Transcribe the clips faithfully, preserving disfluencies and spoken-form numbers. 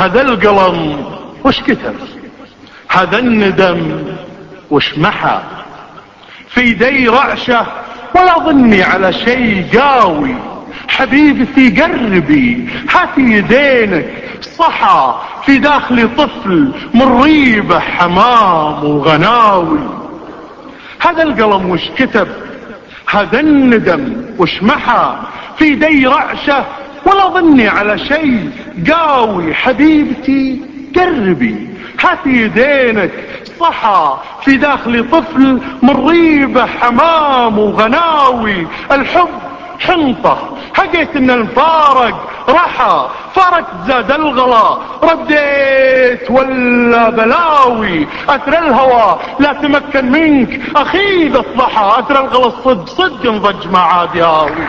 هذا القلم وش كتب؟ هذا الندم وش محى؟ في يدي رعشة ولا ظني على شيء قاوي. حبيبتي قربي هاتي يدينك، صحى في داخلي طفل من ريبة حمام وغناوي. هذا القلم وش كتب؟ هذا الندم وش محى؟ في يدي رعشة ولا ظني على شيء قاوي. حبيبتي قربي هاتي يدينك، صحى في داخلي طفل من ريبة حمام وغناوي. الحب حنطة هقيت ان الفارق رحى، فارق زاد الغلا رديت ولا بلاوي. اثر الهوى لا تمكن منك اخيذ الضحى، اثر الغلا الصدق صدق انضج ما عاد ياوي.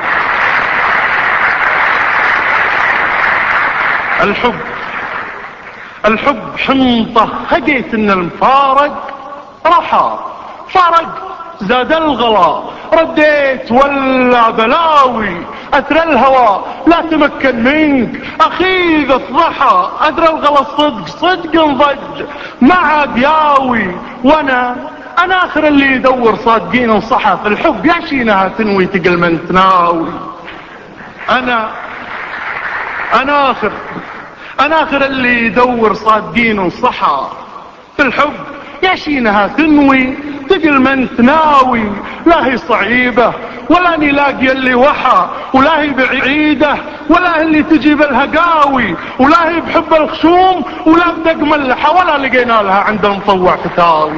الحب الحب حنطة هقيت ان المفارق رحى، فارق زاد الغلا رديت ولا بلاوي. اثر الهوى لا تمكن منك اخيذ الضحى، اثر الغلا الصدق صدق انضج ما عاد ياوي. وانا انا اخر اللي يدور صادقين وصحى في الحب، يا شينها تنوي تقل من تناوي. انا انا اخر انا اخر اللي يدور صادقين وصحى في الحب، يا شينها تنوي تقل من تناوي. لا هي صعيبة ولا نلاقي اللي وحى، ولا هي بعيدة ولا هي اللي تجيب الهقاوي، ولا هي بحب الخشوم ولا بدق ملحة، ولا لقينا لها عند المطوع فتاوي.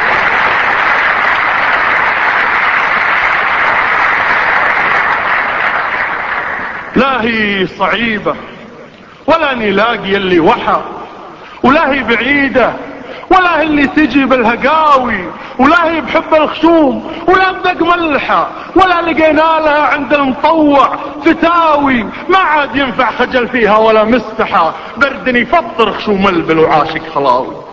لا هي صعيبة ولا نلاقي اللي وحى، ولا هي بعيدة ولا هي اللي تجي بالهقاوي، ولا هي بحب الخشوم ولا بدق ملحة، ولا لقينا لها عند المطوع فتاوي. ما عاد ينفع خجل فيها ولا مستحى، بردني فطر خشوم البل وعاشق خلاوي.